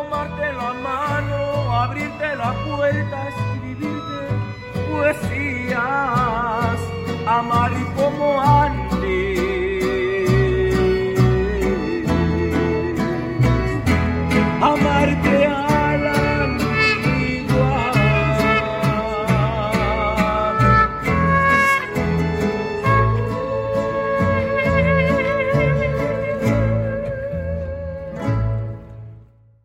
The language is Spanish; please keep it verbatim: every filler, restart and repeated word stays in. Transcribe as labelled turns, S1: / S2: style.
S1: tomarte la mano, abrirte la puerta, escribirte poesías, amar y